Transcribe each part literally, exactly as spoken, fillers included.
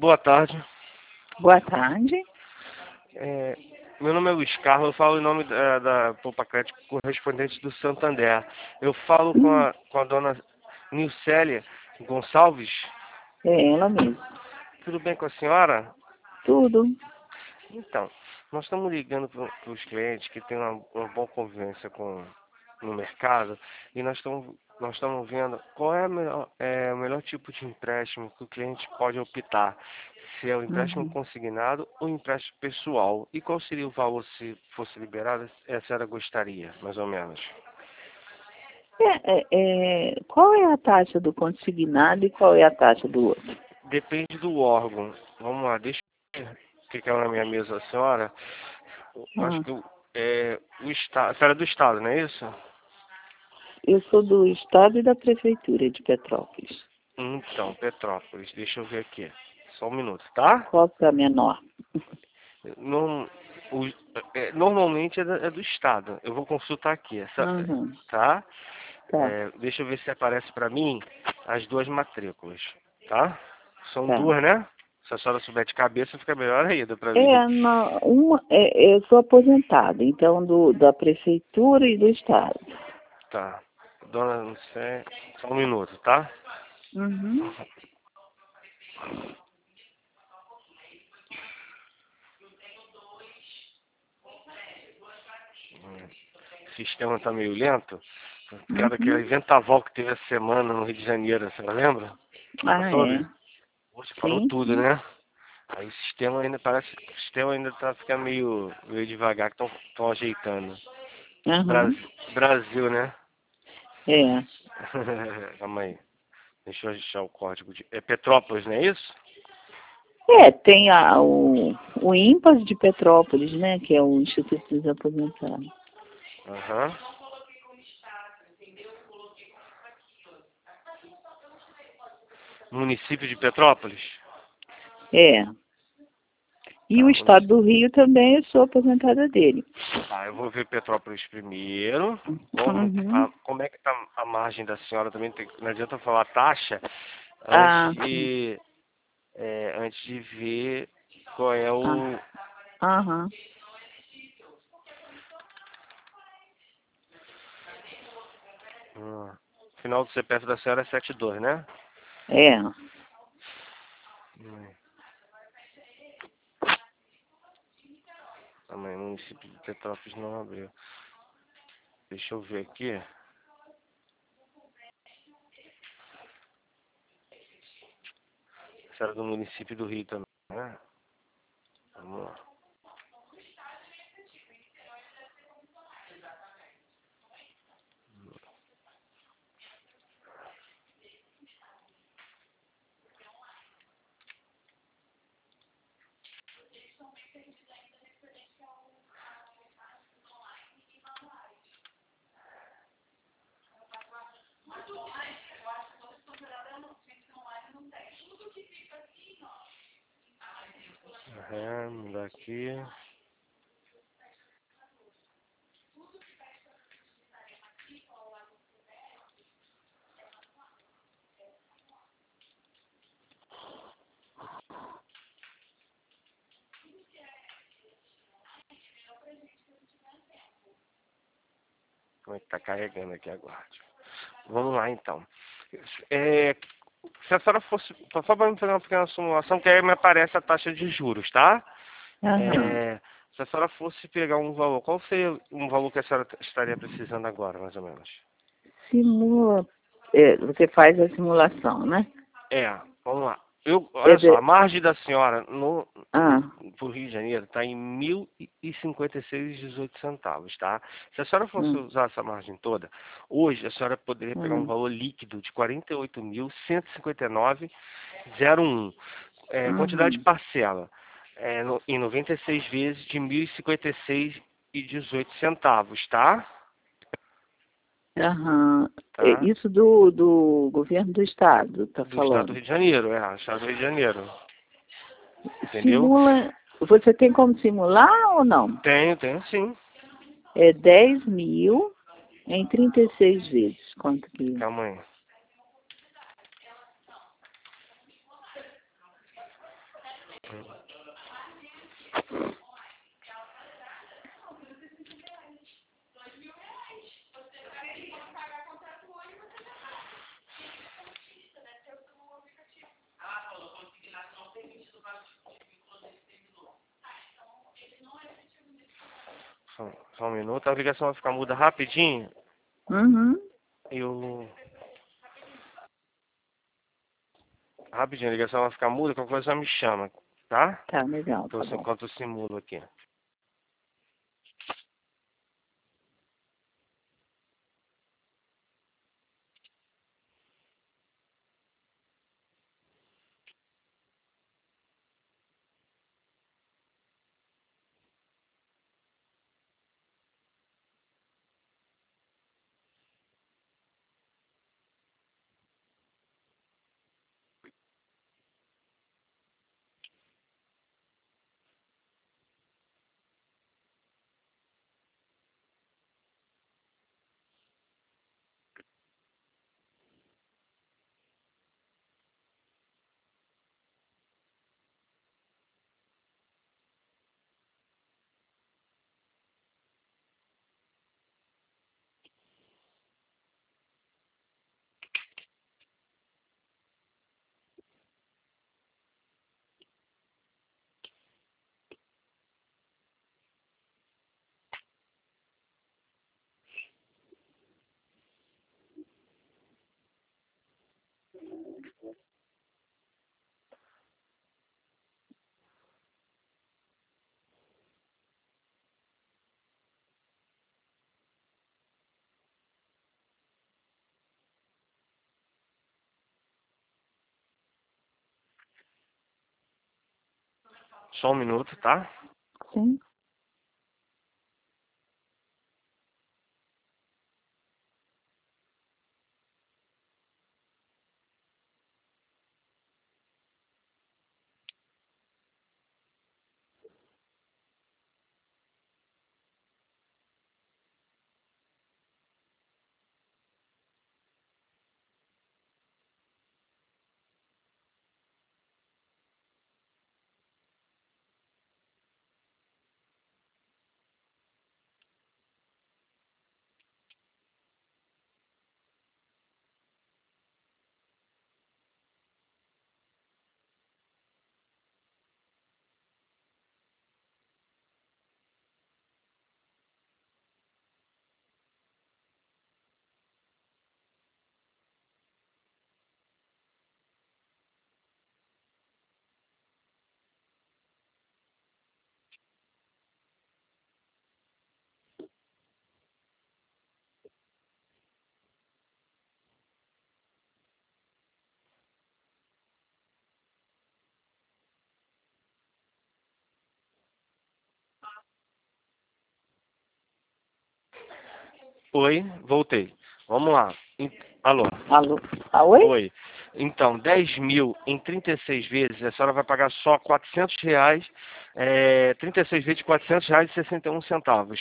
Boa tarde. Boa tarde. É, meu nome é Luiz Carlos, eu falo em nome da, da Popacrédito, correspondente do Santander. Eu falo com a, com a dona Nilcélia Gonçalves. É ela mesmo. Tudo bem com a senhora? Tudo. Então, nós estamos ligando para os clientes que têm uma, uma boa convivência com, no mercado e nós estamos, nós estamos vendo qual é, a melhor, é o melhor tipo de empréstimo que o cliente pode optar. Se é o empréstimo Uhum. consignado ou empréstimo pessoal. E qual seria o valor se fosse liberado? A senhora gostaria, mais ou menos? É, é, é, qual é a taxa do consignado e qual é a taxa do outro? Depende do órgão. Vamos lá, deixa eu ver o que é na minha mesa, a senhora. Eu acho Ah, que o- é, o Estado, a senhora é do Estado, não é isso? eu sou do Estado e da Prefeitura de Petrópolis. Então, Petrópolis, deixa eu ver aqui. Só um minuto, tá? Qual que é a menor? Não, o- é, normalmente é, da- é do Estado. Eu vou consultar aqui, essa, Uhum. tá? Tá, É, deixa eu ver se aparece para mim as duas matrículas, tá? São tá. duas, né? Se a senhora souber de cabeça, fica melhor ainda para mim. É, na, uma, é, eu sou aposentada, então do, da Prefeitura e do Estado. Tá. Dona, não sei. Só um minuto, tá? Uhum. O sistema tá meio lento. Por causa daquele Uhum. ventaval que teve essa semana no Rio de Janeiro, você lembra? Ela Ah, soube? é. Poxa, parou Sim, tudo, sim. né? Aí o sistema ainda parece que o sistema ainda tá ficando meio, meio devagar, que estão ajeitando. Uhum. Brasil, Brasil, né? É. Calma aí. Deixa eu achar o código de. É Petrópolis, não é isso? É, tem a, o, o IMPAS de Petrópolis, né, que é o Instituto dos Aposentados. Aham. Município de Petrópolis? É. E o Tá, Estado município. do Rio também, eu sou aposentada dele. Tá, eu vou ver Petrópolis primeiro. Como, Uhum. a, como é que tá a margem da senhora também? Tem, não adianta falar taxa antes Ah, sim. de, é, antes de ver qual é Ah, o. aham. Hum, final do C P F da senhora é setenta e dois, né? É. Hum, Calma aí, município de Petrópolis não abriu. Deixa eu ver aqui. A senhora é do município do Rio também, né? Vamos lá. Aham, daqui. Como é que tá carregando aqui, aguarde. Vamos lá então. É, se a senhora fosse. Só para me fazer uma pequena simulação, que aí me aparece a taxa de juros, tá? Aham. É, se a senhora fosse pegar um valor, qual seria um valor que a senhora estaria precisando agora, mais ou menos? Simula. É, você faz a simulação, né? É, vamos lá. Eu, É olha só, a de, margem da senhora no, ah, pro Rio de Janeiro está em mil e cinquenta e seis e dezoito centavos, tá? Se a senhora fosse hum, usar essa margem toda, hoje a senhora poderia pegar um hum, valor líquido de quarenta e oito mil cento e cinquenta e nove vírgula zero um. É, quantidade de uhum. parcela é, no, em noventa e seis vezes de mil e cinquenta e seis e dezoito centavos, tá? Aham. É, Tá? isso do, do governo do Estado, tá Do estado do falando. Rio de Janeiro, é, estado do Rio de Janeiro. Entendeu? Simula. Você tem como simular ou não? Tenho, tenho sim. É dez mil em trinta e seis vezes. Quanto que. Calma aí. Só, só um minuto, a ligação vai ficar muda rapidinho. Uhum. Eu... Rapidinho, a ligação vai ficar muda, qualquer coisa só me chama, tá? Tá, legal, Então, tá bom. enquanto eu simulo aqui. Só um minuto, tá? Sim. Oi, voltei. Vamos lá. Em- Alô? Alô? Ah, oi? Oi. Então, dez mil em trinta e seis vezes, a senhora vai pagar só quatrocentos reais, é, trinta e seis vezes quatrocentos reais e sessenta e um centavos.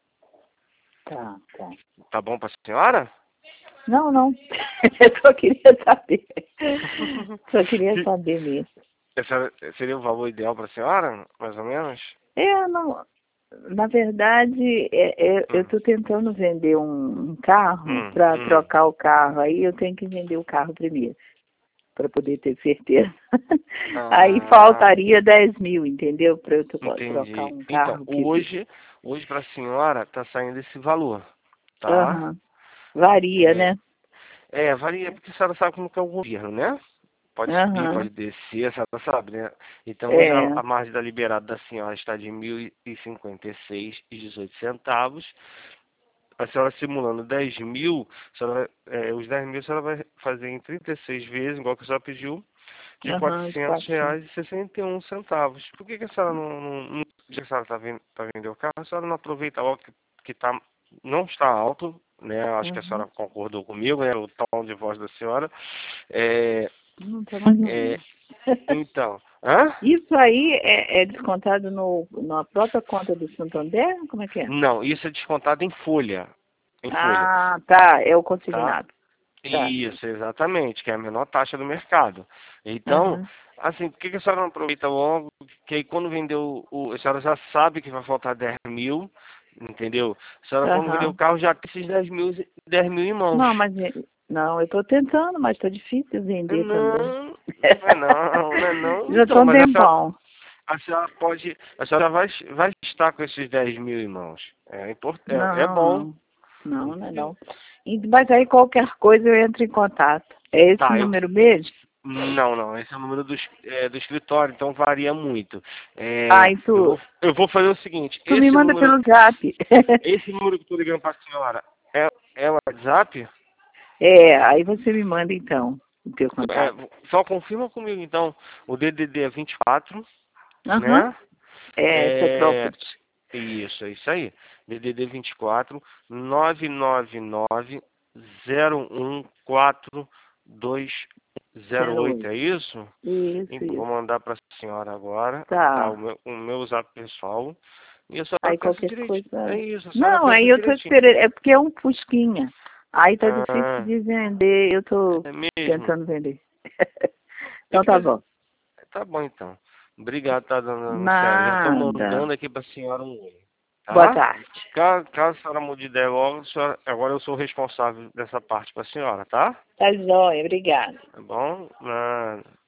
Tá, tá. Tá bom pra senhora? Não, não. Eu só queria saber. Só queria saber mesmo. Esse seria o valor ideal pra senhora, mais ou menos? É, não. Na verdade, é, é, eu Hum, estou tentando vender um, um carro hum, para hum. trocar o carro. Aí eu tenho que vender o carro primeiro, para poder ter certeza. Aí Ah, faltaria dez mil, entendeu? Para eu tro- trocar entendi. um Então, carro que fique. hoje, hoje pra senhora tá saindo esse valor, tá? Aham. Varia, É, né? é, varia porque a senhora sabe como que é o governo, né? Pode subir, Aham. pode descer, a senhora sabe, né? Então hoje a, É. a margem da liberada da senhora está de mil e cinquenta e seis e dezoito centavos. A senhora simulando dez mil, a senhora vai- é, os dez mil a senhora vai fazer em trinta e seis vezes, igual que a senhora pediu, de Aham, de quatrocentos quatrocentos. reais e sessenta e um centavos. Por que, que a senhora não, não, não já que a senhora está vendo, tá vender o carro, a senhora não aproveita logo que, que tá, não está alto, né? Acho que a Uhum. senhora concordou comigo, né? O tom de voz da senhora. É, Não tá mais é, ouvindo. então, hã? Isso aí é, é descontado no, na própria conta do Santander? Como é que é? Não, isso é descontado em folha. Em folha, Ah, tá. É o tá? consignado. Tá. Isso, exatamente, que é a menor taxa do mercado. Então, Aham. Assim, por que que a senhora não aproveita logo? Que aí quando vender o, o- a senhora já sabe que vai faltar dez mil, entendeu? A senhora quando vender o Aham. carro já tem esses dez mil, dez mil em mãos. Não, mas eh, não, eu estou tentando, mas está difícil vender também. Não, não é não, não é não. Já Então, estou um mas a senhora, tempão. a senhora pode, a senhora vai, vai estar com esses dez mil em mãos. É, import, é, é Não, bom, não. Não, não é entendeu? não. E- Mas aí qualquer coisa eu entro em contato. É esse Tá, eu, número mesmo? não, não, esse é o número do, es- é, do escritório, então varia muito. É, Ai, eu tu, vou, eu vou fazer o seguinte, tu me esse manda número, pelo zap. esse número que eu tô ligando pra senhora, é, é o WhatsApp? É, aí você me manda então o teu É, contato. só confirma comigo então, o D D D é vinte e quatro, Aham. né? É, É, Petrópolis. isso, é isso aí. D D D vinte e quatro, nove nove nove, zero um quatro dois zero zero oito, é oito. isso? Isso, Então, vou isso. mandar para a senhora agora, tá? O Tá. meu, o meu zap pessoal. E a senhora Aí pensa qualquer direitinho. É coisa. isso, a senhora Não, pensa aí eu tô direitinho. esperando. É porque é um Fusquinha. Aí tá difícil Ah, de vender. Eu tô é mesmo? tentando vender. Tem Então que tá fazer. bom. Tá bom então. Obrigado, tá dando anunciar. Já tô Nada. mandando aqui pra senhora um oi, Boa tá? tarde. Caso, caso a senhora mude de ideia logo, a senhora- agora eu sou o responsável dessa parte pra senhora, tá? Tá jóia, obrigada. Tá bom? Ah,